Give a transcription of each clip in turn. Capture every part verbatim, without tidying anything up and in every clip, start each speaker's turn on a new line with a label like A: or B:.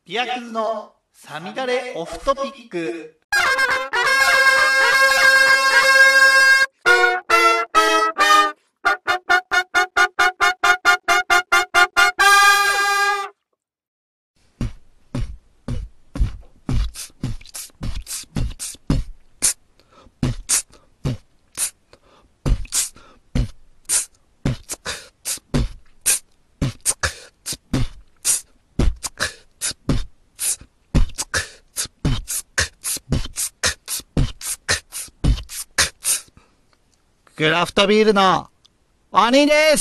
A: ビアクズのさみだれオフトピック。クラフトビールのお兄です。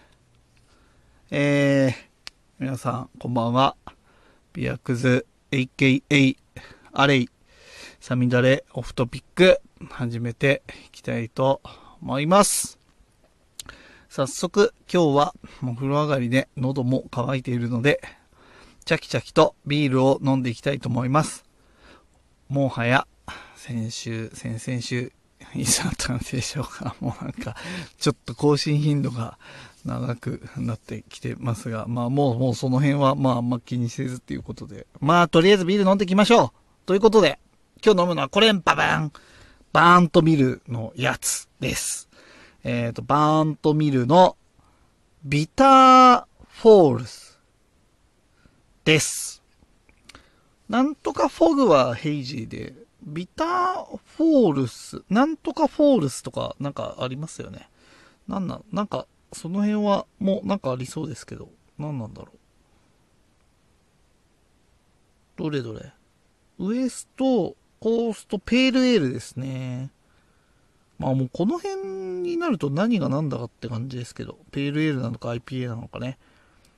A: えー、皆さんこんばんは。ビアクズ エーケーエー アレイサミダレオフトピック始めていきたいと思います。早速今日はお風呂上がりで喉も渇いているのでチャキチャキとビールを飲んでいきたいと思います。もはや先週先々週いつだったんでしょうか。もうなんかちょっと更新頻度が長くなってきてますが、まあもうもうその辺はまああんま気にせずっていうことで、まあとりあえずビール飲んでいきましょうということで、今日飲むのはこれんパバンバーントミルのやつです。えっとバーントミルのビターフォールスです。なんとかフォグはヘイジーで、ビターフォールス、なんとかフォールスとかなんかありますよね。なんなん、なんかその辺はもうなんかありそうですけど、なんなんだろう。どれどれ。ウエストコーストペールエールですね。まあもうこの辺になると何が何だかって感じですけど、ペールエールなのか アイピーエー なのかね。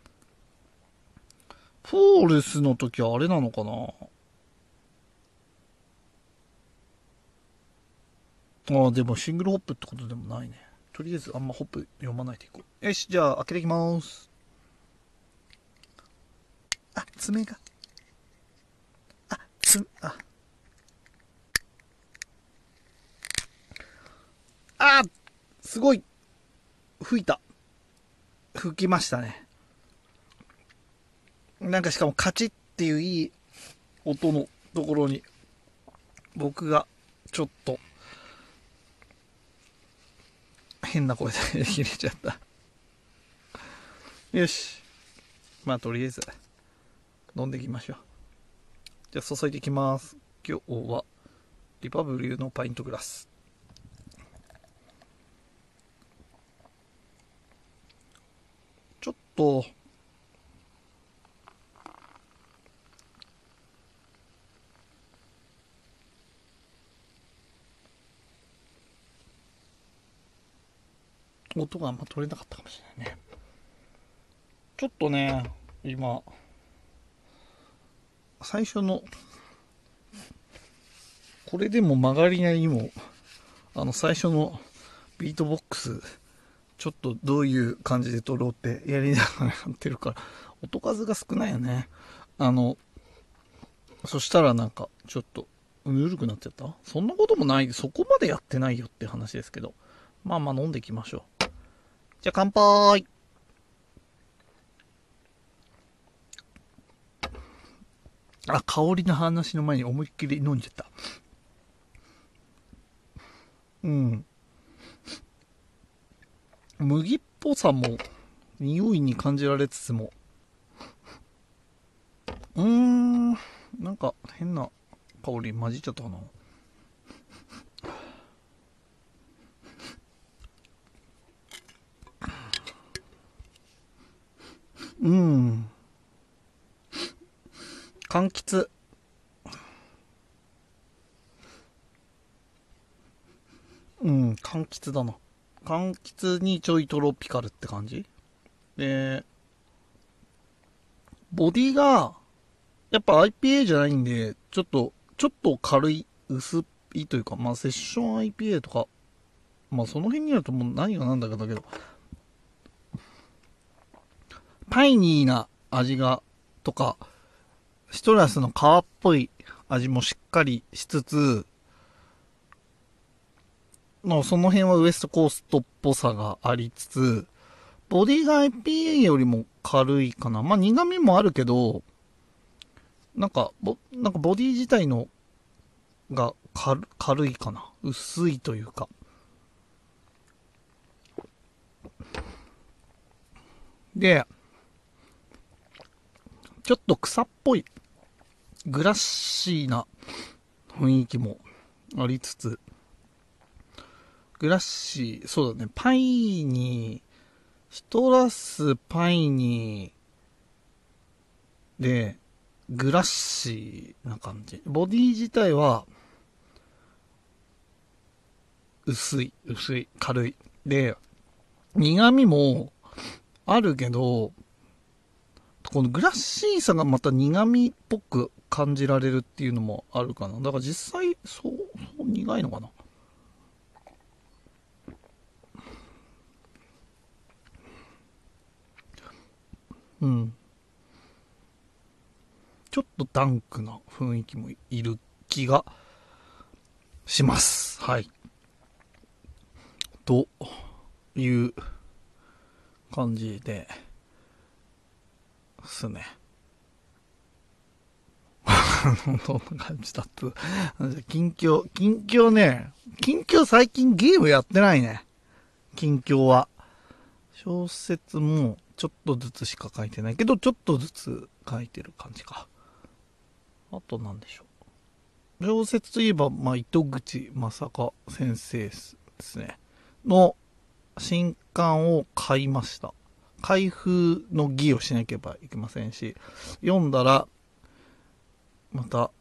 A: フォールスの時はあれなのかな。ああ、でもシングルホップってことでもないね。とりあえずあんまホップ読まないでいこう。よし、じゃあ開けていきまーす。あ、爪が。あ、つ、あ。あーすごい吹いた。吹きましたね。なんかしかもカチッっていういい音のところに僕がちょっと変な声で入れちゃった。よし。まあとりあえず飲んでいきましょう。じゃあ注いでいきます。今日はリパブリューのパイントグラス。ちょっと音があんま取れなかったかもしれないね。ちょっとね、今最初のこれでも曲がりなりにもあの最初のビートボックスちょっとどういう感じで撮ろうってやりながらやってるから音数が少ないよね。あのそしたらなんかちょっとぬるくなっちゃった。そんなこともない、そこまでやってないよって話ですけど、まあまあ飲んでいきましょう。じゃあ乾杯。あ、香りの話の前に思いっきり飲んじゃった。うん。麦っぽさも匂いに感じられつつも、うーん、なんか変な香り混じっちゃったかな。うん。柑橘。うん、柑橘だな。柑橘にちょいトロピカルって感じで、ボディが、やっぱ アイピーエー じゃないんで、ちょっと、ちょっと軽い、薄いというか、まあセッション アイピーエー とか、まあその辺になるともう何が何だかだけど、パイニーな味が、とか、シトラスの皮っぽい味もしっかりしつつ、のその辺はウエストコーストっぽさがありつつ、ボディが アイピーエー よりも軽いかな。まあ苦味もあるけど、 なんか、ボ、なんかボディ自体のが軽、軽いかな。薄いというか。で、ちょっと草っぽい、グラッシーな雰囲気もありつつ、グラッシー、そうだね、パイニー、シトラス、パイニーで、グラッシーな感じ。ボディ自体は、薄い、薄い、軽い。で、苦味もあるけど、このグラッシーさがまた苦味っぽく感じられるっていうのもあるかな。だから実際、そう、そう苦いのかな。うん。ちょっとダンクな雰囲気もいる気がします。はい。という感じですね。どんな感じだった。近況、近況ね、近況最近ゲームやってないね。近況は。小説もちょっとずつしか書いてないけど、ちょっとずつ書いてる感じか。あとなんでしょう。小説といえば、まあ、糸口正香先生ですね。の新刊を買いました。開封の儀をしなければいけませんし、読んだら、また、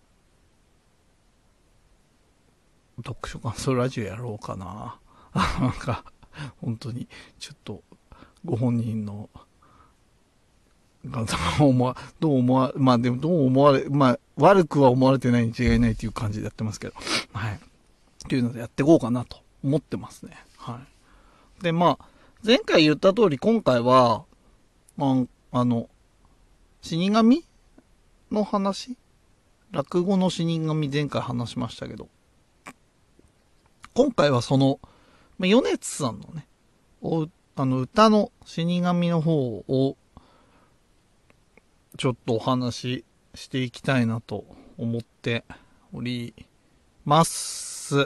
A: 読書感想ラジオやろうかな。なんか、本当に、ちょっと、ご本人の、どう思わ、どう思わ、まあでもどう思われ、まあ悪くは思われてないに違いないという感じでやってますけど、はい。というのでやっていこうかなと思ってますね。はい。で、まあ、前回言った通り今回は、まあ、あの、死神の話落語の死神前回話しましたけど、今回はその、まあ、米津さんのね、おあの歌の死神の方をちょっとお話ししていきたいなと思っております。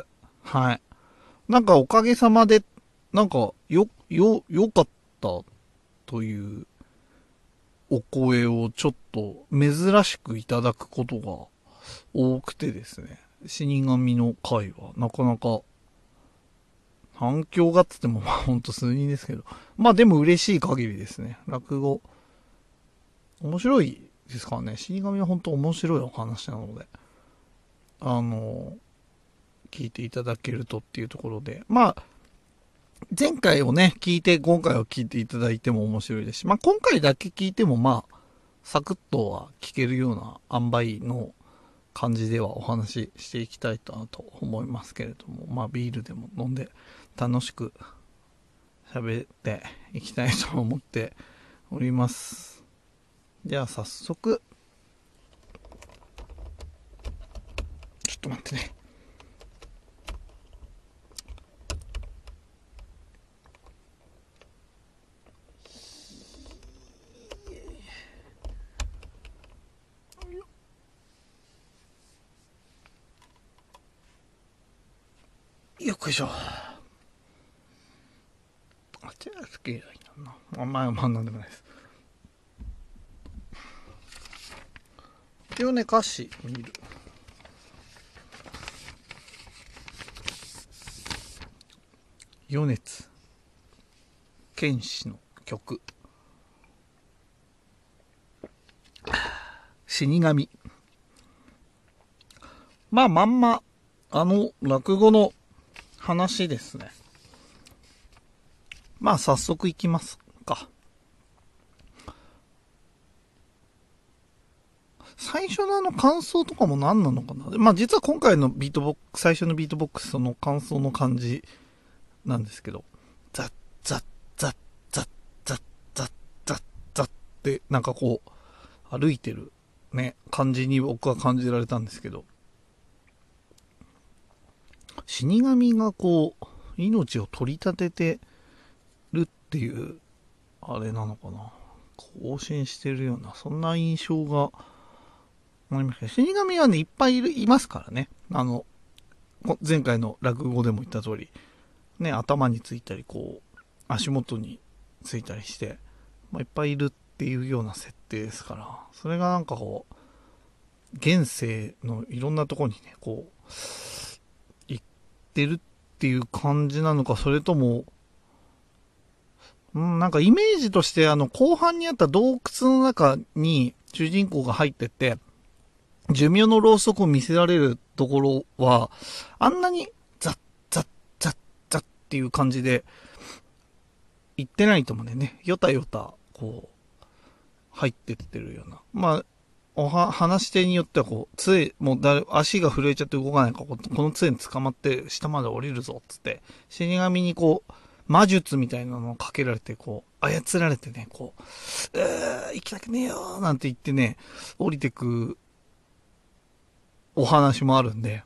A: はい。なんかおかげさまで、なんかよ、よ、良かったというお声をちょっと珍しくいただくことが多くてですね。死神の回はなかなか反響がっつってもまあほんと数人ですけど。まあでも嬉しい限りですね。落語。面白いですからね。死神は本当面白いお話なので。あの、聞いていただけるとっていうところで。まあ、前回をね、聞いて、今回を聞いていただいても面白いですし、まあ今回だけ聞いてもまあ、サクッとは聞けるような塩梅の感じではお話ししていきたいなと思いますけれども、まあビールでも飲んで楽しく喋っていきたいと思っております。じゃあ早速、ちょっと待ってね。よっこいしょ。あ、手がつけないんだな。あ、まあまあなんでもないです。一応ね、歌詞見る。米津玄師の曲。死神。まあまんま、あの落語の話ですね。まあ早速いきますか。最初のあの感想とかも何なのかな。まあ実は今回のビートボックス、最初のビートボックスその感想の感じなんですけど、ザッザッザッザッザッザッザッザッってなんかこう歩いてるね、感じに僕は感じられたんですけど、死神がこう命を取り立ててるっていうあれなのかな、更新してるようなそんな印象が死神はね、いっぱいいる、いますからね。あの、前回の落語でも言った通り、ね、頭についたり、こう、足元についたりして、まあ、いっぱいいるっていうような設定ですから、それがなんかこう、現世のいろんなところにね、こう、行ってるっていう感じなのか、それとも、うん、なんかイメージとしてあの、後半にあった洞窟の中に主人公が入ってって、寿命のろうそくを見せられるところは、あんなにザッザッザッザッっていう感じで、行ってないと思うんだよね。よたよた、こう、入ってってるような。まあ、おは、話し手によってはこう、杖、もうだ、足が震えちゃって動かないから、この杖に捕まって下まで降りるぞ、つって、死神にこう、魔術みたいなのをかけられて、こう、操られてね、こう、えー、行きたくねえよーなんて言ってね、降りてく、お話もあるんで、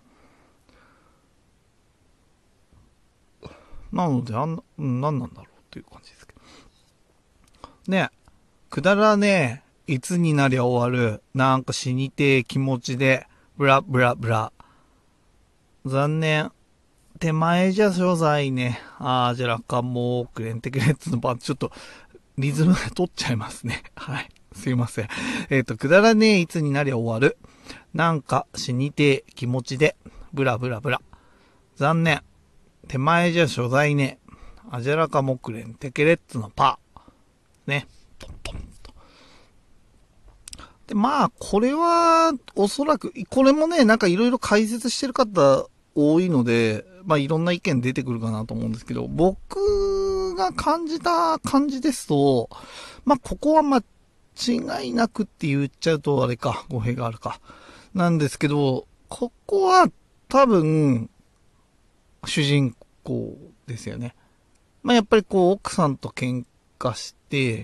A: なので、あんな、なんなんだろうっていう感じですけど。ね、くだらねえ、いつになりゃ終わる、なんか死にてえ気持ちで、ブラブラブラ。残念。手前じゃ所在ね。あー、じゃらかもう、くれんてくれっつのば、ちょっと、リズムで取っちゃいますね。はい。すいません。えっと、くだらねえ、いつになりゃ終わる。なんか死にてえ気持ちで、ブラブラブラ。残念。手前じゃ所在ね。あじゃらかもくれんてけれっつのパー。ね。トントンと。で、まあ、これは、おそらく、これもね、なんかいろいろ解説してる方多いので、まあいろんな意見出てくるかなと思うんですけど、僕が感じた感じですと、まあここは間違いなくって言っちゃうとあれか、語弊があるか。なんですけど、ここは多分、主人公ですよね。まあやっぱりこう奥さんと喧嘩して、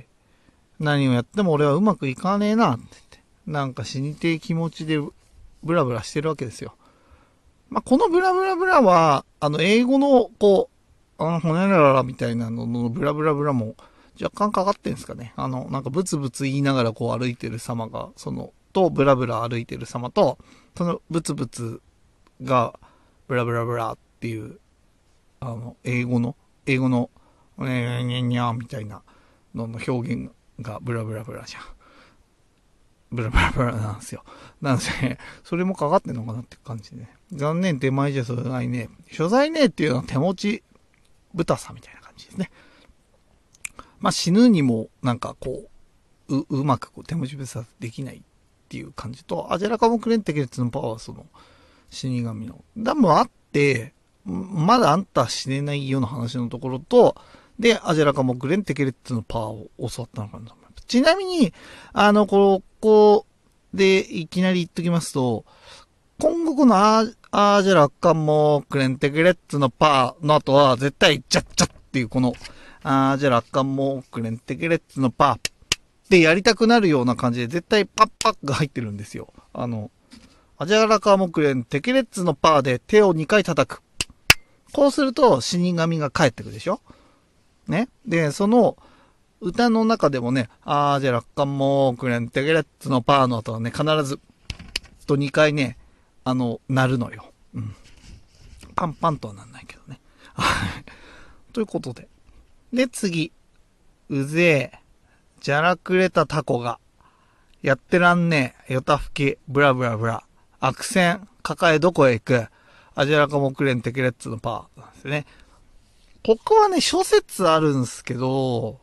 A: 何をやっても俺はうまくいかねえなって言って、なんか死にてえ気持ちでブラブラしてるわけですよ。まあ、このブラブラブラは、あの、英語の、こう、あの、ほにゃららみたいなののブラブラブラも若干かかってんですかね。あの、なんかブツブツ言いながらこう歩いてる様が、その、と、ブラブラ歩いてる様と、そのブツブツが、ブラブラブラっていう、あの、英語の、英語の、ねにゃにゃみたいなのの表現がブラブラブラじゃん。ブラブラブラなんですよ。なんで、ね、それもかかってんのかなって感じでね。残念手前じゃ所在ね。所在ねっていうのは手持ち豚さみたいな感じですね。まあ死ぬにもなんかこう、う、うまくこう手持ち豚できないっていう感じと、アジャラカモクレンテケレッツのパワーはその死神の。だもあって、まだあんた死ねないような話のところと、で、アジャラカモクレンテケレッツのパワーを教わったのかなと思います。ちなみに、あの、ここでいきなり言っときますと、今後このアー、アージャラカモクレンテケレッツのパーの後は絶対ジャッジャッっていうこの、アージャラカモクレンテケレッツのパーってやりたくなるような感じで絶対パッパッが入ってるんですよ。あの、アジャラカモクレンテケレッツのパーで手をにかい叩く。こうすると死神が帰ってくるでしょね。で、その歌の中でもね、アージャラカモクレンテケレッツのパーの後はね、必ずとにかいね、あの、なるのよ。うん。パンパンとはなんないけどね。はい。ということで。で、次。うぜえ。じゃらくれたタコが。やってらんねえ。よたふき。ブラブラブラ。悪戦。抱えどこへ行く。アジャラカモクレンテケレッツのパーなんですよね。ここはね、諸説あるんですけど、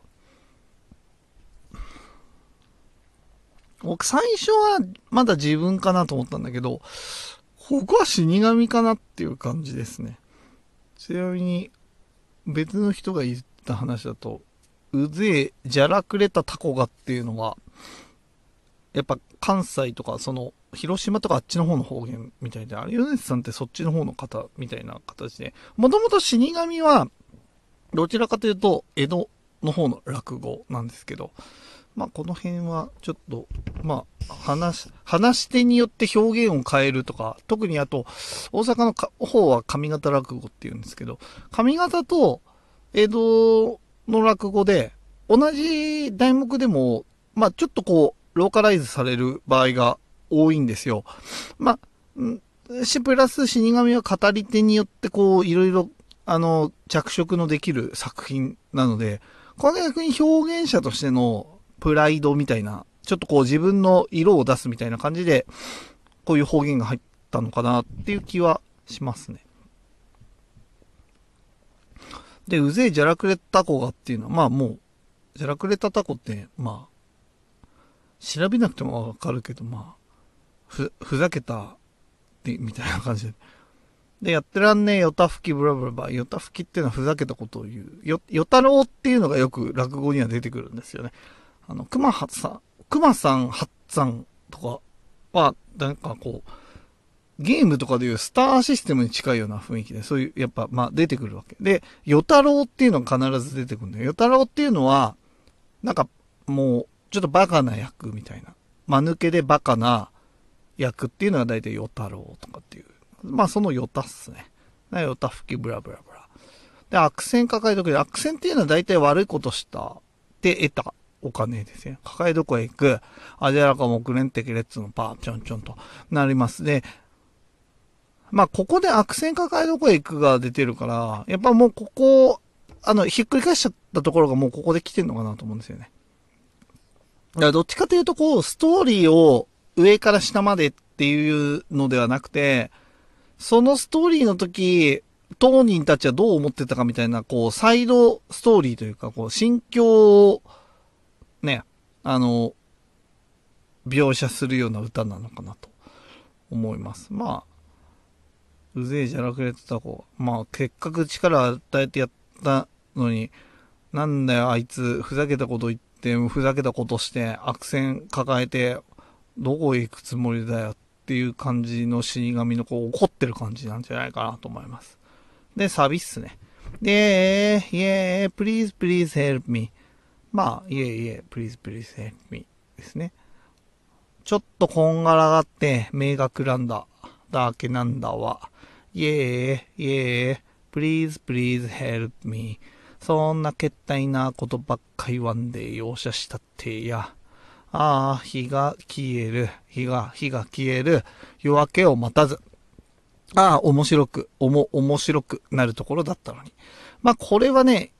A: 僕最初はまだ自分かなと思ったんだけど、ここは死神かなっていう感じですね。ちなみに、別の人が言った話だと、うぜえ、じゃらくれたタコがっていうのは、やっぱ関西とか、その、広島とかあっちの方の方言みたいで、あれ、ヨネスさんってそっちの方の方みたいな形で、もともと死神は、どちらかというと、江戸の方の落語なんですけど、まあこの辺はちょっと、まあ話、話し手によって表現を変えるとか、特にあと、大阪の方は上方落語って言うんですけど、上方と江戸の落語で、同じ題目でも、まあちょっとこう、ローカライズされる場合が多いんですよ。まあ、し、プラス死神は語り手によってこう、いろいろ、あの、着色のできる作品なので、これ逆に表現者としてのプライドみたいな、ちょっとこう自分の色を出すみたいな感じで、こういう方言が入ったのかなっていう気はしますね。で、うぜえじゃらくれた子がっていうのは、まあもう、じゃらくれたタコって、まあ、調べなくてもわかるけど、まあ、ふ、ふざけた、って、みたいな感じで。で、やってらんねえよたふきブラブラバ。よたふきっていうのはふざけたことを言う。よ、よたろうっていうのがよく落語には出てくるんですよね。あの、熊はさん、熊さん、はっさんとかは、なんかこう、ゲームとかでいうスターシステムに近いような雰囲気で、そういう、やっぱ、まあ出てくるわけ。で、よたろうっていうのが必ず出てくるんだよ。よたろうっていうのは、なんか、もう、ちょっとバカな役みたいな。間抜けでバカな役っていうのが大体よたろうとかっていう。まあそのよたっすね。よたふきブラブラブラ。で、悪戦抱えとくで、悪戦っていうのは大体悪いことしたで得たお金ですね。抱えどこへ行く、あじゃらか木蓮的列のパー、ちょんちょんとなります。で、まあここで悪戦抱えどこへ行くが出てるから、やっぱもうここ、あの、ひっくり返しちゃったところがもうここで来てんのかなと思うんですよね。だからどっちかというとこう、ストーリーを上から下までっていうのではなくて、そのストーリーの時、当人たちはどう思ってたかみたいな、こう、サイドストーリーというか、こう、心境を、ね、あの、描写するような歌なのかなと思います。まあ、うぜえじゃらくれてた子。まあ、結核力与えてやったのに、なんだよ、あいつ、ふざけたこと言って、ふざけたことして、悪戦抱えて、どこへ行くつもりだよっていう感じの死神のこう怒ってる感じなんじゃないかなと思います。で、サビっすね。で、イエー、please, please help me. まあ、いえいえ、please, please help me ですね。ちょっとこんがらがって、名がくらんだ、だけなんだわ。イエー、イエー、please, please help me. そんなけったいなことばっか言わんで容赦したってや。ああ、日が消える、日が、日が消える、夜明けを待たず。ああ、面白く、おも、面白くなるところだったのに。まあ、これはね、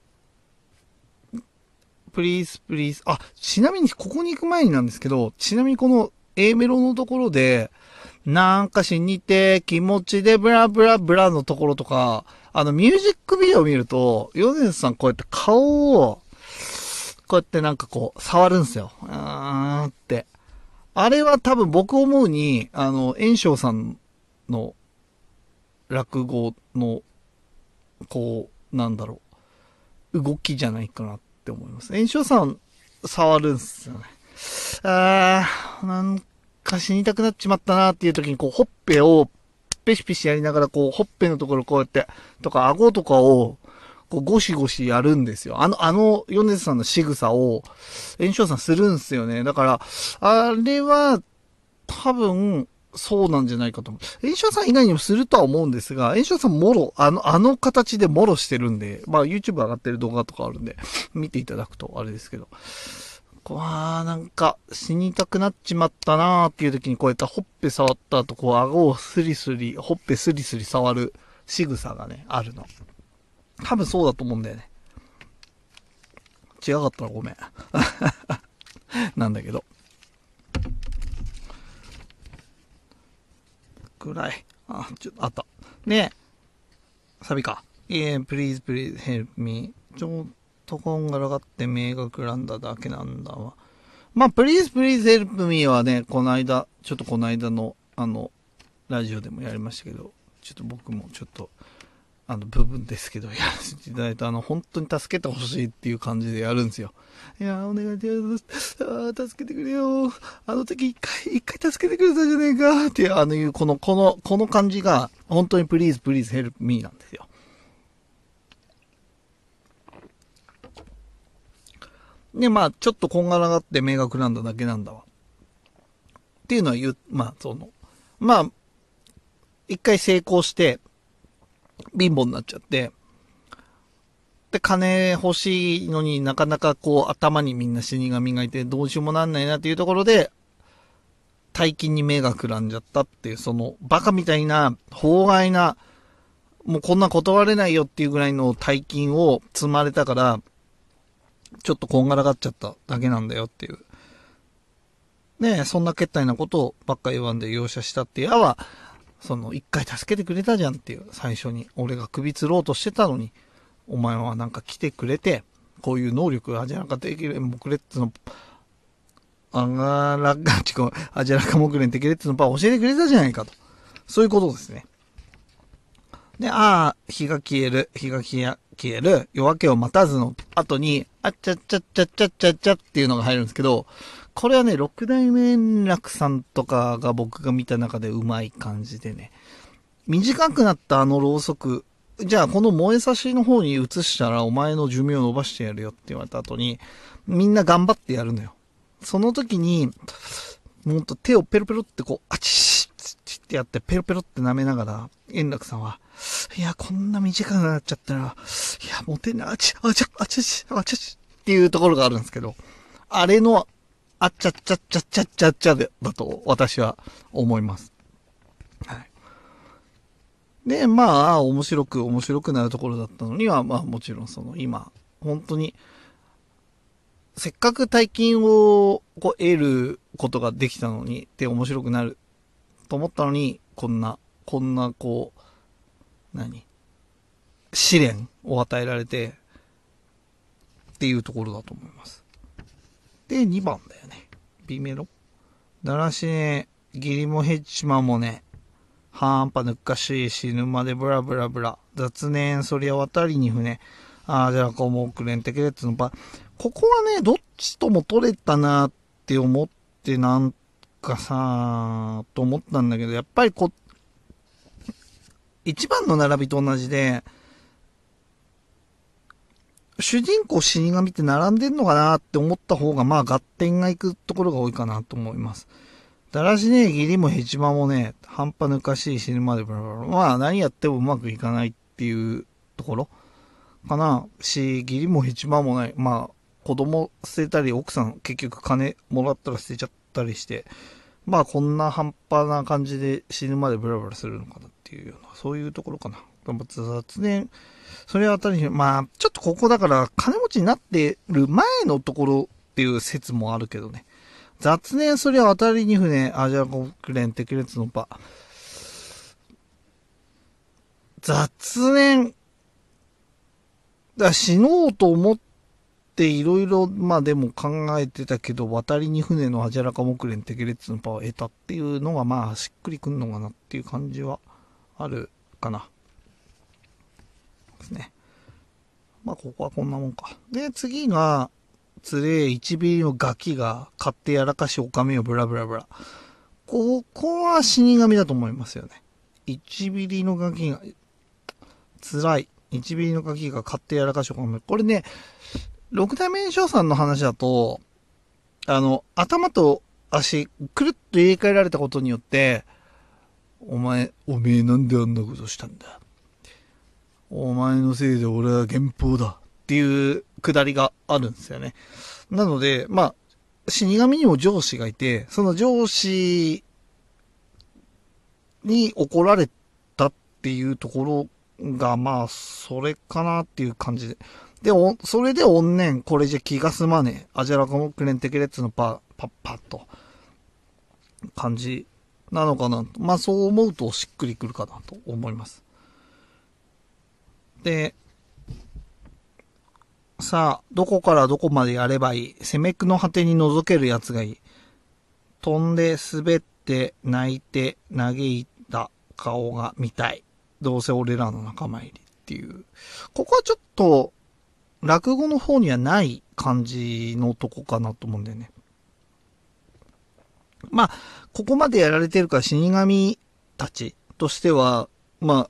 A: プリーズ、プリーズ。あ、ちなみにここに行く前になんですけど、ちなみにこの A メロのところで、なんか死にて気持ちでブラブラブラのところとか、あのミュージックビデオを見ると、ヨネスさんこうやって顔を、こうやってなんかこう、触るんですよ。うーんって。あれは多分僕思うに、あの、炎章さんの落語の、こう、なんだろう、動きじゃないかなって思います。炎章さん、触るんすよね。あー、なんか死にたくなっちまったなっていう時に、こう、ほっぺを、ペシペシやりながら、こう、ほっぺのところこうやって、とか、顎とかを、こう、ゴシゴシやるんですよ。あの、あの、米津さんの仕草を、炎章さんするんすよね。だから、あれは、多分、そうなんじゃないかと思う。炎章さん以外にもするとは思うんですが、炎章さんもろ、あの、あの形でもろしてるんで、まあ YouTube 上がってる動画とかあるんで、見ていただくとあれですけど。わあ、なんか死にたくなっちまったなーっていう時にこうやってほっぺ触った後、こう顎をスリスリ、ほっぺスリスリ触る仕草がね、あるの。多分そうだと思うんだよね。違かったらごめん。なんだけど。くらい。あ、ちょっと、あった。ねえ、サビか。Yeah, please, please help me. ちょっとこんがらがって目がくらんだだけなんだわ。まあ、please, please help me はね、この間、ちょっとこの間の、あの、ラジオでもやりましたけど、ちょっと僕もちょっと、あの、部分ですけど、やらせていただいた、あの、本当に助けてほしいっていう感じでやるんですよ。いやー、お願いです。あー、助けてくれよ。あの時一回、一回助けてくれたじゃねえか。っていう、あのいう、この、この、この感じが、本当に please, please help me なんですよ。で、まあ、ちょっとこんがらがって目がくらんだだけなんだわ。っていうのは言う、まあ、その、まあ、一回成功して、貧乏になっちゃって、で、金欲しいのになかなかこう頭にみんな死神がいてどうしようもなんないなっていうところで、 大金に目がくらんじゃったっていう、そのバカみたいな、法外な、もうこんな断れないよっていうぐらいの大金を積まれたから、ちょっとこんがらがっちゃっただけなんだよっていう。ねえ、そんなけったいなことばっか言わんで容赦したってやは、その一回助けてくれたじゃんっていう、最初に。俺が首吊ろうとしてたのに、お前はなんか来てくれて、こういう能力がじゃなかったらできる、もくれっつの、あがらが、ちこ、あじゃらかもくれんてけれっつのパ教えてくれたじゃないかと。そういうことですね。で、ああ、日が消える、日が消え、消える、夜明けを待たずの後に、あっちゃっちゃっちゃっちゃっちゃっちゃっていうのが入るんですけど、これはね、六代目円楽さんとかが僕が見た中でうまい感じでね、短くなったあのろうそく、じゃあこの燃えさしの方に移したらお前の寿命を伸ばしてやるよって言われた後に、みんな頑張ってやるのよ。その時に、もっと手をペロペロってこう、あちしってやってペロペロって舐めながら、円楽さんは、いや、こんな短くなっちゃったら、いや、モテな、あち、あちゃ、あちゃち、あちゃちっていうところがあるんですけど、あれの、あっちゃっちゃっちゃっちゃっちゃっちゃで、だと私は思います。はい。で、まあ、面白く面白くなるところだったのには、まあもちろんその今、本当に、せっかく大金をこう得ることができたのに、で面白くなると思ったのに、こんな、こんなこう、何試練を与えられて、っていうところだと思います。で、にばんだよね。B メロ。だらしね、義理もヘッチマもね、半端ぬっかしい死ぬまでブラブラブラ。雑念、そりゃ渡りに船。ああ、じゃあこうもうくれんてけれっつのば。ここはね、どっちとも取れたなって思って、なんかさ、と思ったんだけど、やっぱりこ、一番の並びと同じで、主人公死神って並んでんのかなって思った方が、まあ合点がいくところが多いかなと思います。だらしねえ義理もヘチマもね、半端ぬかしい死ぬまでブラブラ。まあ何やってもうまくいかないっていうところかな。し、義理もヘチマもない。まあ子供捨てたり、奥さん結局金もらったら捨てちゃったりして、まあこんな半端な感じで死ぬまでブラブラするのかなっていうような、そういうところかな。雑念、それは当たり、まあちょっとここだから金持ちになってる前のところっていう説もあるけどね。雑念そりゃ渡りに船、あ、じゃあ国連適列の場。雑念、だ死のうと思っていろいろ、まあでも考えてたけど、渡りに船のあじゃらか木蓮適列の場を得たっていうのが、まあしっくりくんのかなっていう感じはあるかな。ですね。まあここはこんなもんか。で、次が、つれえ一ビリのガキが買ってやらかしおかみをブラブラブラ。ここは死神だと思いますよね。一ビリのガキが、辛い。一ビリのガキが買ってやらかしおかみ。これね、六代目翔さんの話だと、あの、頭と足、くるっと入れ替えられたことによって、お前、おめえなんであんなことしたんだ。お前のせいで俺は減俸だ。っていうくだりがあるんですよね。なので、まあ、死神にも上司がいて、その上司に怒られたっていうところが、まあ、それかなっていう感じで。で、お、それで怨念、これじゃ気が済まねえ。アジャラコモクレンテケレッツのパ、パッパッと、感じなのかな。まあ、そう思うとしっくりくるかなと思います。で、さあ、どこからどこまでやればいい？攻めくの果てに覗けるやつがいい。飛んで、滑って、泣いて、嘆いた顔が見たい。どうせ俺らの仲間入りっていう。ここはちょっと、落語の方にはない感じのとこかなと思うんだよね。まあ、ここまでやられてるから死神たちとしては、まあ、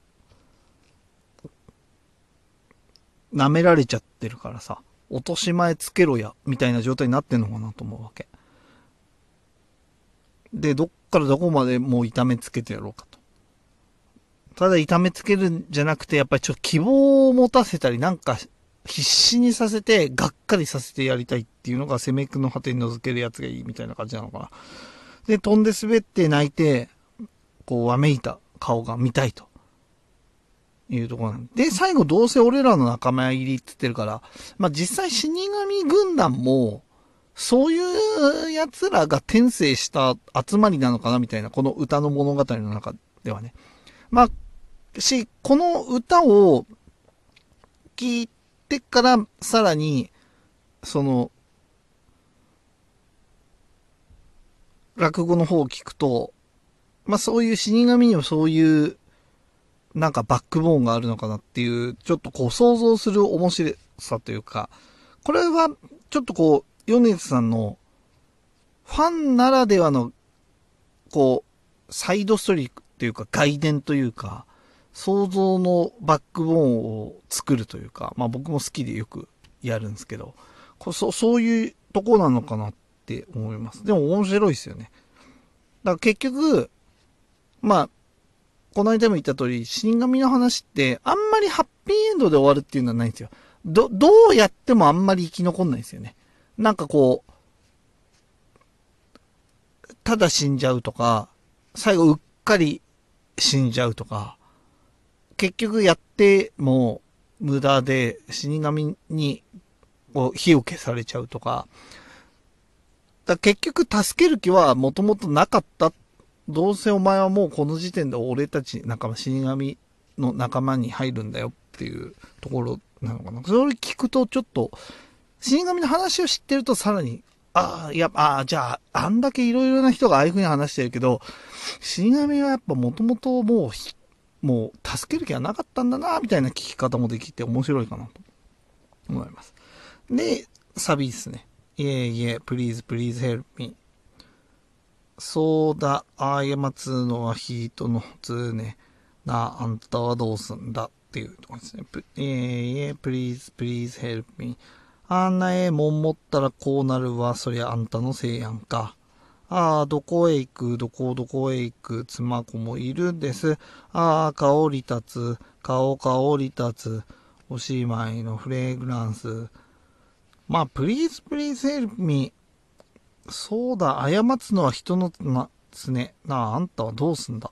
A: 舐められちゃってるからさ、落とし前つけろや、みたいな状態になってんのかなと思うわけ。で、どっからどこまでもう痛めつけてやろうかと。ただ痛めつけるんじゃなくて、やっぱりちょっと希望を持たせたり、なんか必死にさせて、がっかりさせてやりたいっていうのが攻めくの果てに覗けるやつがいいみたいな感じなのかな。 で、飛んで滑って泣いて、こう、わめいた顔が見たいと。いうところなんで。で、最後どうせ俺らの仲間入りって言ってるから、まあ、実際死神軍団も、そういう奴らが転生した集まりなのかなみたいな、この歌の物語の中ではね。まあ、し、この歌を聞いてから、さらに、その、落語の方を聞くと、まあそういう死神にはそういう、なんかバックボーンがあるのかなっていう、ちょっとこう想像する面白さというか、これはちょっとこう、米津さんのファンならではの、こう、サイドストーリーっていうか外伝というか、想像のバックボーンを作るというか、まあ僕も好きでよくやるんですけど、こそそういうとこなのかなって思います。でも面白いですよね。だから結局、まあ、この間も言った通り、死神の話って、あんまりハッピーエンドで終わるっていうのはないんですよ。ど、どうやってもあんまり生き残んないんですよね。なんかこう、ただ死んじゃうとか、最後うっかり死んじゃうとか、結局やっても無駄で死神にこう火を消されちゃうとか、だから結局助ける気はもともとなかった。どうせお前はもうこの時点で俺たち仲間、死神の仲間に入るんだよっていうところなのかな。それを聞くとちょっと、死神の話を知ってるとさらに、ああ、いや、ああ、じゃあ、あんだけいろいろな人がああいう風に話してるけど、死神はやっぱもともともう、もう助ける気はなかったんだな、みたいな聞き方もできて面白いかなと思います。で、サビですね。いえいえ、please, please help me. そうだ、あやまつのは人のつね。なあ、あんたはどうすんだっていうところですね。いえいえ、please, please help me. あんなえもん持ったらこうなるわ。そりゃあんたのせいやんか。ああ、どこへ行く、どこどこへ行く、妻子もいるんです。ああ、香り立つ、顔香り立つ、おしまいのフレグランス。まあ、please, please help me. そうだ、過つのは人のな、つね。なあ、あんたはどうすんだ。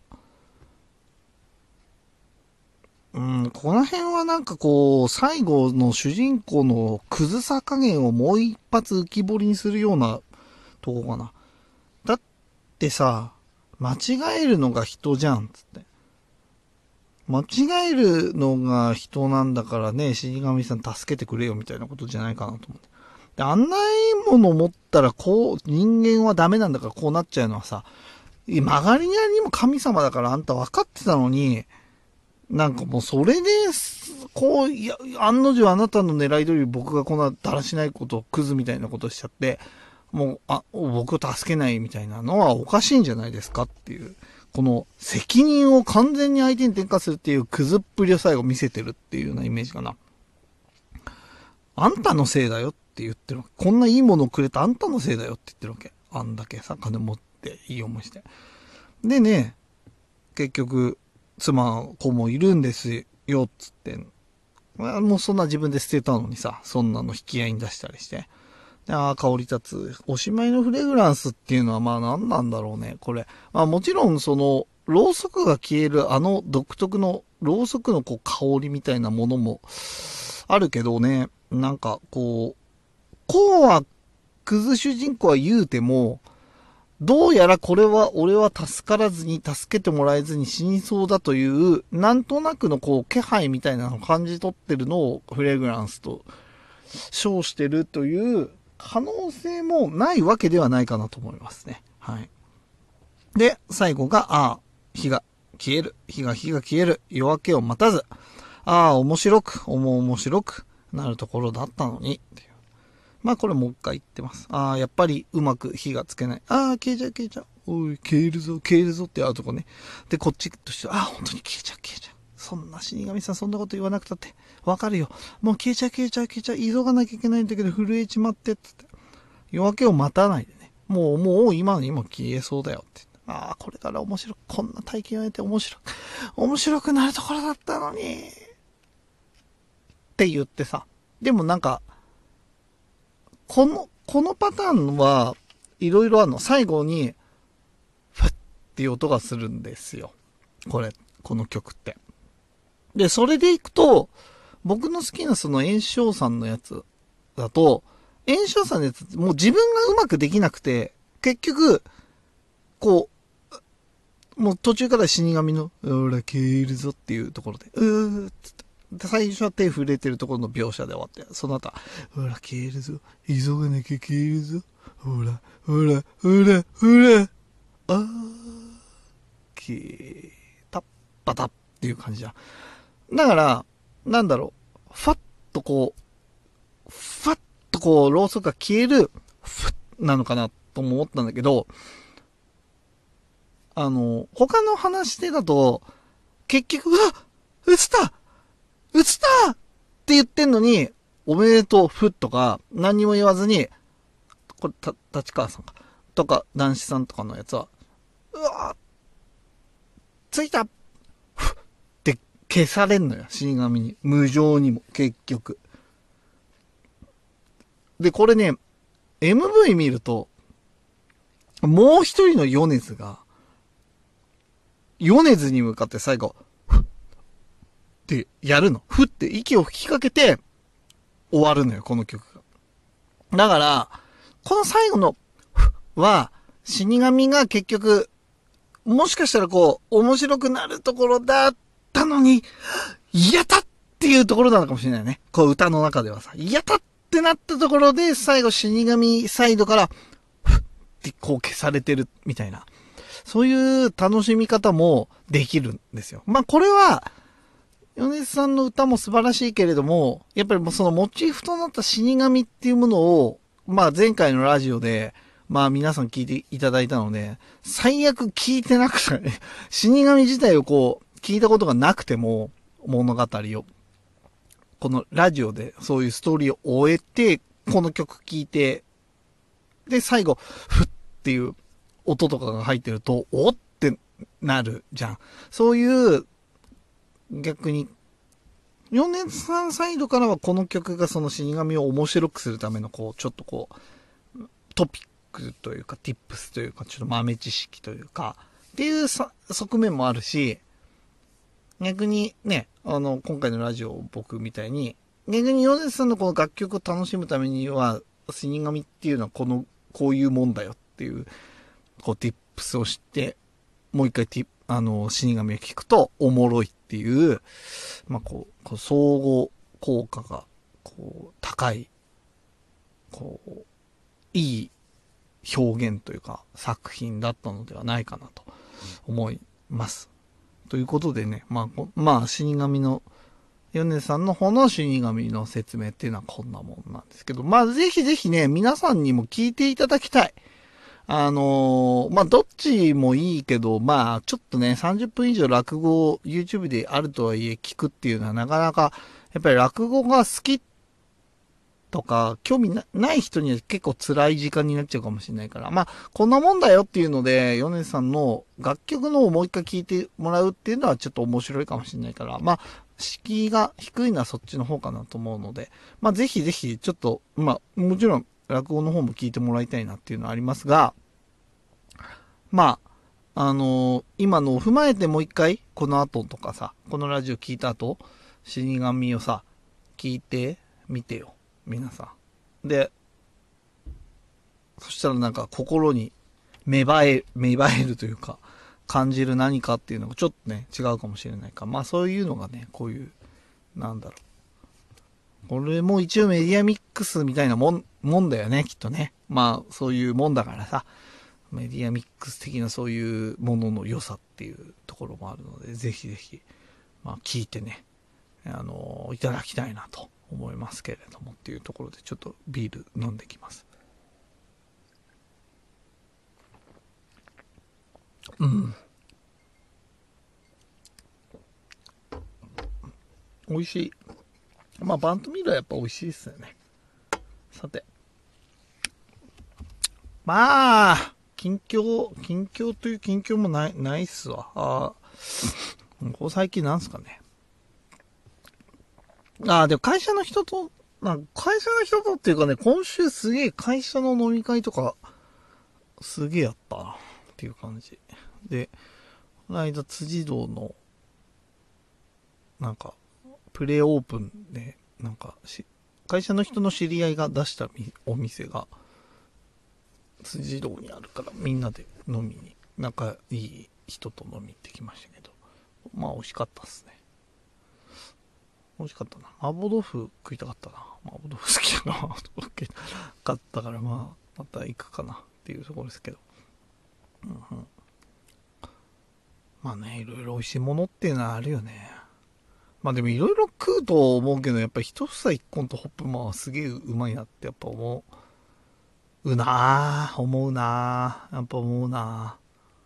A: うん、この辺はなんかこう、最後の主人公のクズさ加減をもう一発浮き彫りにするようなとこかな。だってさ、間違えるのが人じゃん、つって。間違えるのが人なんだからね、死神さん助けてくれよみたいなことじゃないかなと思って。で、あんないいもの持ったらこう、人間はダメなんだからこうなっちゃうのはさ、曲がりなりにも神様だからあんた分かってたのに、なんかもうそれで、こう、いや、案の定あなたの狙い通り僕がこんなだらしないこと、クズみたいなことしちゃって、もう、あ、僕を助けないみたいなのはおかしいんじゃないですかっていう、この責任を完全に相手に転嫁するっていうクズっぷりを最後見せてるっていうようなイメージかな。あんたのせいだよって言ってるわけ。こんないいものをくれたあんたのせいだよって言ってるわけ。あんだけさ、金持っていい思いして。でね、結局、妻、子もいるんですよ、つって。まあ、もうそんな自分で捨てたのにさ、そんなの引き合いに出したりして。ああ、香り立つ。おしまいのフレグランスっていうのはまあ何なんだろうね、これ。まあもちろんその、ろうそくが消えるあの独特の、ろうそくのこう香りみたいなものもあるけどね、なんかこう、こうは、クズ主人公は言うても、どうやらこれは俺は助からずに助けてもらえずに死にそうだという、なんとなくのこう気配みたいなのを感じ取ってるのをフレグランスと称してるという可能性もないわけではないかなと思いますね。はい。で、最後が、ああ、火が消える。火が火が消える。夜明けを待たず。ああ、面白く、思う面白くなるところだったのに。まあこれもう一回言ってます。ああ、やっぱりうまく火がつけない。ああ、消えちゃう消えちゃう。おい、消えるぞ、消えるぞってあるとこね。で、こっちとして、ああ、本当に消えちゃう消えちゃう。そんな死神さんそんなこと言わなくたって。わかるよ。もう消えちゃう消えちゃう消えちゃう。急がなきゃいけないんだけど震えちまって、つって。夜明けを待たないでね。もう、もう今にも消えそうだよって。ああ、これから面白く、こんな体験を得て面白く、面白くなるところだったのに。って言ってさ。でもなんか、この、このパターンはいろいろあるの。最後に、 っていう音がするんですよ。これ、この曲って。で、それでいくと、僕の好きなその炎章さんのやつだと、炎章さんのやつ、もう自分がうまくできなくて、結局、こう、もう途中から死神の、ほら、消えるぞっていうところで、うーっつって。で、最初は手触れてるところの描写で終わって、その後は、ほら、消えるぞ。急がなきゃ消えるぞ。ほら、ほら、ほら、ほら。あー、消えた、パタっていう感じじゃん。だから、なんだろう、ファッとこう、ファッとこう、ろうそくが消える、フッなのかなとも思ったんだけど、あの、他の話でだと、結局、うわ映った映ったって言ってんのに、おめでとう、ふっとか、何にも言わずに、これ、た、立川さんか。とか、男子さんとかのやつは、うわついたふって消されんのよ、死神に。無情にも、結局。で、これね、エムブイ 見ると、もう一人の米津が、米津に向かって最後、ふってやるの。ふって息を吹きかけて、終わるのよ、この曲が。だから、この最後の、ふは、死神が結局、もしかしたらこう、面白くなるところだったのに、やったっていうところなのかもしれないね。こう歌の中ではさ、やったってなったところで、最後死神サイドから、ふってこう消されてるみたいな。そういう楽しみ方もできるんですよ。まあこれは、米津さんの歌も素晴らしいけれども、やっぱりもうそのモチーフとなった死神っていうものを、まあ前回のラジオで、まあ皆さん聞いていただいたので、最悪聞いてなくて、ね、死神自体をこう、聞いたことがなくても、物語を、このラジオでそういうストーリーを終えて、この曲聞いて、で最後、ふっていう音とかが入ってると、おってなるじゃん。そういう、逆に、米津さんサイドからはこの曲がその死神を面白くするための、こう、ちょっとこう、トピックというか、ティップスというか、ちょっと豆知識というか、っていうさ側面もあるし、逆にね、あの、今回のラジオ僕みたいに、逆に米津さんのこの楽曲を楽しむためには、死神っていうのはこの、こういうもんだよっていう、こう、ティップスを知って、もう一回ティあの、死神を聞くとおもろいっていう、まあ、こう、こう相互効果が、こう、高い、こう、いい表現というか、作品だったのではないかなと思います。ということでね、まあ、まあ、死神の、米さんの方の死神の説明っていうのはこんなもんなんですけど、まあ、ぜひぜひね、皆さんにも聞いていただきたい。あのー、まあ、どっちもいいけど、まあ、ちょっとね、さんじゅっぷん以上落語を YouTube であるとはいえ聞くっていうのはなかなか、やっぱり落語が好きとか、興味 な, ない人には結構辛い時間になっちゃうかもしれないから、まあ、こんなもんだよっていうので、米津さんの楽曲のをもう一回聴いてもらうっていうのはちょっと面白いかもしれないから、まあ、敷居が低いのはそっちの方かなと思うので、まあ、ぜひぜひ、ちょっと、まあ、もちろん、落語の方も聞いてもらいたいなっていうのはありますが、まあ、あのー、今のを踏まえてもう一回、この後とかさ、このラジオ聞いた後、死神をさ、聞いてみてよ。皆さん。で、そしたらなんか心に芽生え、芽生えるというか、感じる何かっていうのがちょっとね、違うかもしれないか。まあそういうのがね、こういう、なんだろう。これも一応メディアミックスみたいなもん、もんだよね、きっとね。まあそういうもんだからさ。メディアミックス的なそういうものの良さっていうところもあるので、ぜひぜひ、まあ聞いてね、あの、いただきたいなと思いますけれどもっていうところで、ちょっとビール飲んできます。うん。美味しい。まあバントミールはやっぱ美味しいですよね。さて。まあ、近況、近況という近況もない、ないっすわ。ああ、ここ最近なんすかね。ああ、でも会社の人と、なんか会社の人とっていうかね、今週すげえ会社の飲み会とか、すげえやったなっていう感じ。 で、この間辻堂の、なんか、プレオープンで、なんかし、会社の人の知り合いが出したお店が、辻堂にあるから、みんなで飲みに、仲いい人と飲み行ってきましたけど、まあ美味しかったっすね。美味しかったな。麻婆豆腐食いたかったな。麻婆豆腐好きだな。かったから、まあ、また行くかなっていうところですけど。うんうん、まあね、いろいろ美味しいものっていうのはあるよね。まあでもいろいろ食うと思うけど、やっぱり一房一根とホップマンはすげえうまいなってやっぱ思う。うなぁ。思うなぁ。やっぱ思うな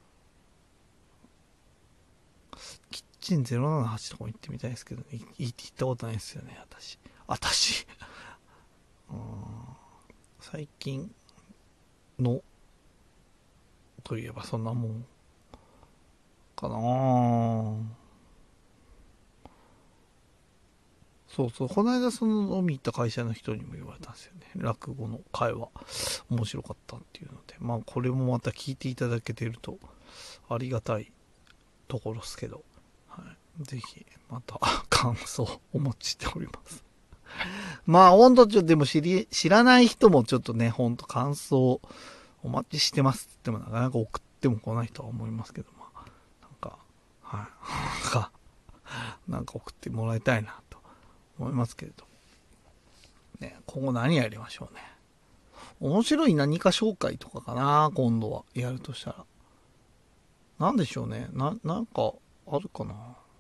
A: ぁ。キッチンゼロななはちとかも行ってみたいですけど、ね、行ったことないですよね、私。私。うーん、最近の、といえばそんなもんかなぁ。そうそう、この間その飲み行った会社の人にも言われたんですよね。落語の会話、面白かったっていうので、まあこれもまた聞いていただけてるとありがたいところですけど、はい、ぜひまた感想をお持ちしております。まあほんとちょっとでも知り、知らない人もちょっとね、ほんと感想お待ちしてますって言ってもなかなか送っても来ないとは思いますけど、まあ、なんか、はい、なんか、なんか送ってもらいたいなと思いますけれど。ね、今後何やりましょうね。面白い何か紹介とかかな、今度は。やるとしたら。なんでしょうね。な、なんか、あるかな。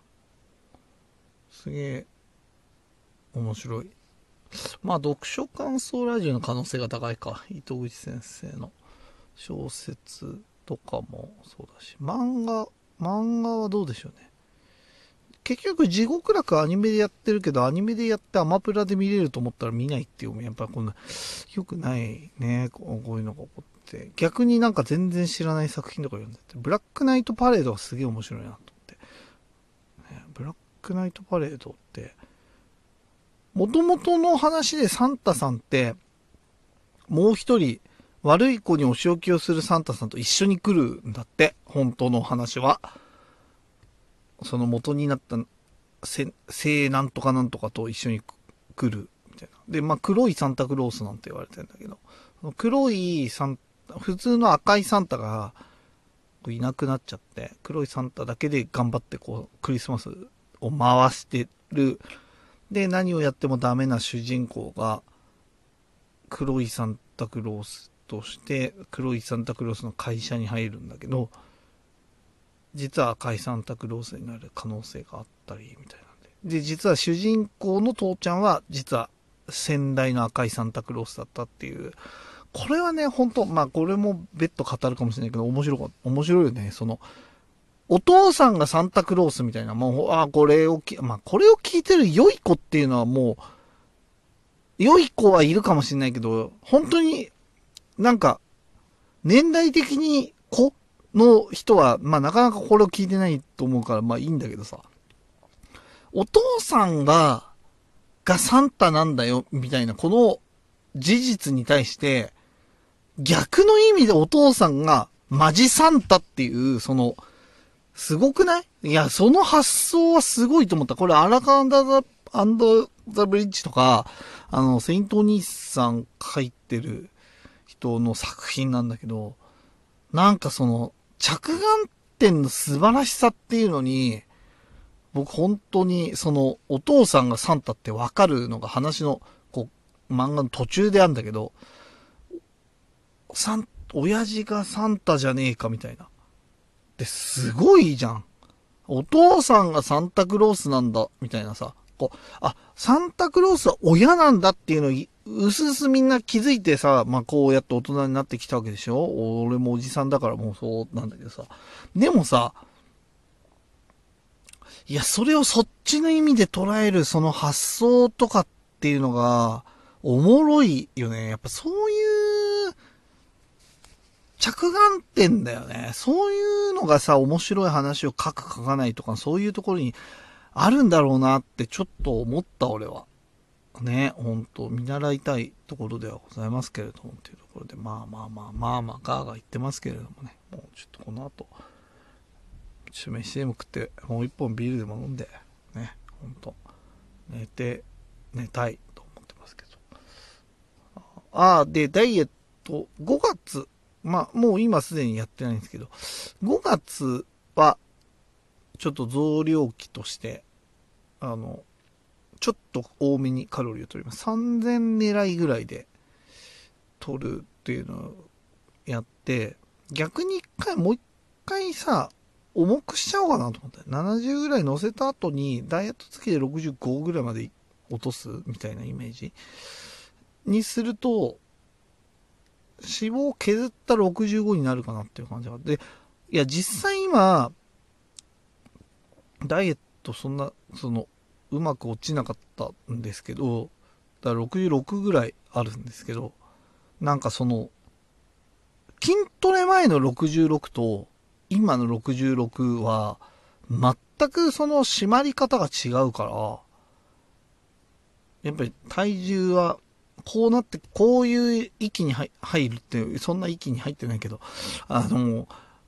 A: すげえ、面白い。まあ、読書感想ラジオの可能性が高いか。糸口先生の小説とかもそうだし。漫画、漫画はどうでしょうね。結局地獄楽アニメでやってるけど、アニメでやってアマプラで見れると思ったら見ないっていう、やっぱりこんな良くないね、こういうのが起こって。逆になんか全然知らない作品とか読んでて、ブラックナイトパレードがすげえ面白いなと思って、ね、ブラックナイトパレードって元々の話でサンタさんってもう一人悪い子にお仕置きをするサンタさんと一緒に来るんだって、本当の話は。その元になったせ、聖なんとかなんとかと一緒に来るみたいな。で、まあ黒いサンタクロースなんて言われてるんだけど、黒いサンタ、普通の赤いサンタがいなくなっちゃって、黒いサンタだけで頑張ってこうクリスマスを回してる。で、何をやってもダメな主人公が黒いサンタクロースとして黒いサンタクロースの会社に入るんだけど、実は赤いサンタクロースになる可能性があったりみたいなんで。で、実は主人公の父ちゃんは実は先代の赤いサンタクロースだったっていう。これはね、本当まあこれも別途語るかもしれないけど、面白か、面白いよね。その、お父さんがサンタクロースみたいな、もう、あ、これをき、まあこれを聞いてる良い子っていうのはもう、良い子はいるかもしれないけど、本当になんか、年代的に子の人は、まあなかなかこれを聞いてないと思うから、まあいいんだけどさ。お父さんが、がサンタなんだよ、みたいな、この事実に対して、逆の意味でお父さんがマジサンタっていう、その、すごくない？いや、その発想はすごいと思った。これ、アラカアンダーザ、アンドザブリッジとか、あの、セイントお兄さん書いてる人の作品なんだけど、なんかその、着眼点の素晴らしさっていうのに、僕本当にそのお父さんがサンタってわかるのが話のこう漫画の途中であるんだけど、サン、親父がサンタじゃねえかみたいな。ですごいじゃん。お父さんがサンタクロースなんだみたいなさ。こう、あ、サンタクロースは親なんだっていうのをうすうすみんな気づいてさ、まあこうやって大人になってきたわけでしょ。俺もおじさんだからもうそうなんだけどさ。でもさ、いや、それをそっちの意味で捉えるその発想とかっていうのが、おもろいよね。やっぱそういう着眼点だよね。そういうのがさ、面白い話を書く書かないとか、そういうところにあるんだろうなってちょっと思った俺は。ね、ほんと、見習いたいところではございますけれども、っていうところで、まあまあまあまあまあ、ガーガー言ってますけれどもね、もうちょっとこの後、 ちょっと飯でも食って、もう一本ビールでも飲んで、ね、ほんと、寝て、寝たいと思ってますけど。ああ、で、ダイエット、ごがつ、まあ、もう今すでにやってないんですけど、ごがつは、ちょっと増量期として、あの、ちょっと多めにカロリーを取ります。さんぜん狙いぐらいで取るっていうのをやって、逆に一回、もう一回さ、重くしちゃおうかなと思って。ななじゅうぐらい乗せた後に、ダイエット付きでろくじゅうごぐらいまで落とすみたいなイメージにすると、脂肪を削ったろくじゅうごになるかなっていう感じがあって、いや、実際今、ダイエットそんな、その、うまく落ちなかったんですけど、だからろくじゅうろくぐらいあるんですけど、なんかその、筋トレ前のろくじゅうろくと、今のろくじゅうろくは、全くその締まり方が違うから、やっぱり体重は、こうなって、こういう域に入るって、そんな域に入ってないけど、あの、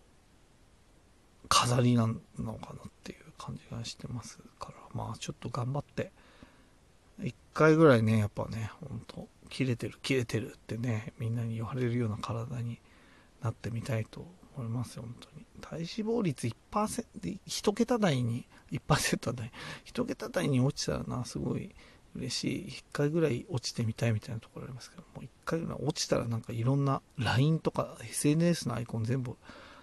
A: 飾りなのかなっていう感じがしてますから、まあちょっと頑張って、一回ぐらいね、やっぱね、ほんと、切れてる、切れてるってね、みんなに言われるような体になってみたいと思いますよ、本当に。体脂肪率 いちパーセント、一桁台に、いちパーセント 台、一桁台に落ちたらな、すごい嬉しい。一回ぐらい落ちてみたいみたいなところありますけど、もう一回ぐらい落ちたらなんかいろんな ライン とか エスエヌエス のアイコン全部、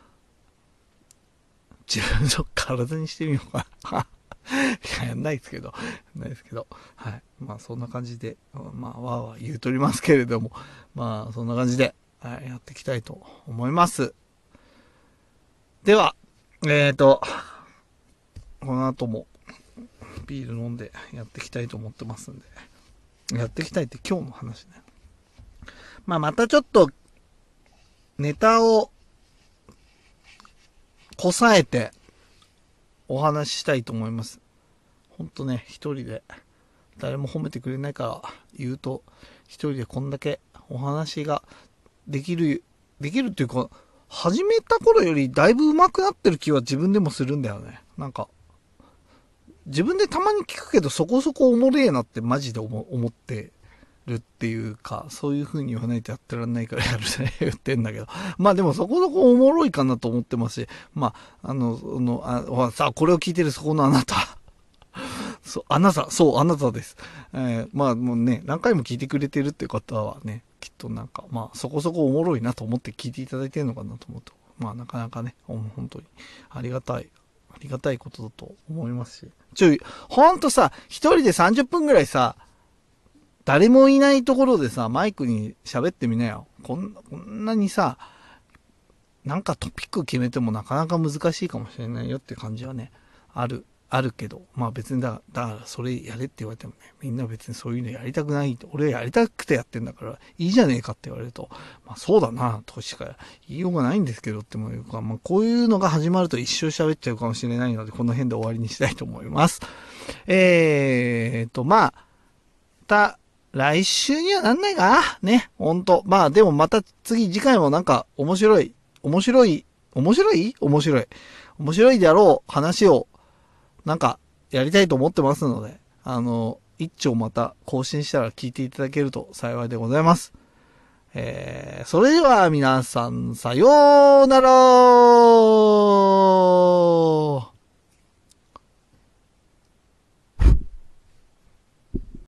A: 自分の体にしてみようかな。いや、やんないですけど、やんないですけど、はい。まあそんな感じで、まあわーわー言うとりますけれども、まあそんな感じで、はい、やっていきたいと思います。では、えーと、この後もビール飲んでやっていきたいと思ってますんで、やっていきたいって今日の話ね。まあまたちょっと、ネタを、こさえて、お話ししたいと思います。ほんとね、一人で、誰も褒めてくれないから言うと、一人でこんだけお話ができる、できるっていうか、始めた頃よりだいぶ上手くなってる気は自分でもするんだよね。なんか、自分でたまに聞くけどそこそこおもれえなってマジで思思ってるっていうか、そういう風に言わないとやってらんないからやるね、言ってんだけど。まあでもそこそこおもろいかなと思ってますし、まあ、あの、その、あ、さあ、これを聞いてるそこのあなた。そう、あなた、そう、あなたです。えー、まあもうね、何回も聞いてくれてるって方はね、きっとなんか、まあそこそこおもろいなと思って聞いていただいてるのかなと思うと、まあなかなかね、本当にありがたい、ありがたいことだと思いますし。ちょい、ほんとさ、一人でさんじゅっぷんぐらいさ、誰もいないところでさ、マイクに喋ってみなよ。こんな、こんなにさ、なんかトピック決めてもなかなか難しいかもしれないよっていう感じはね、ある。あるけど、まあ別にだ、だからそれやれって言われてもね、みんな別にそういうのやりたくない。俺やりたくてやってんだから、いいじゃねえかって言われると、まあそうだな、としか言いようがないんですけどってもいうか、まあこういうのが始まると一生喋っちゃうかもしれないので、この辺で終わりにしたいと思います。えーと、まあ、た、来週にはなんないかなね、ほんと。まあでもまた次、次回もなんか面白い、面白い、面白い面白い。面白いであろう話を、なんか、やりたいと思ってますので、あの、一丁また更新したら聞いていただけると幸いでございます。えー、それでは皆さん、さようなら。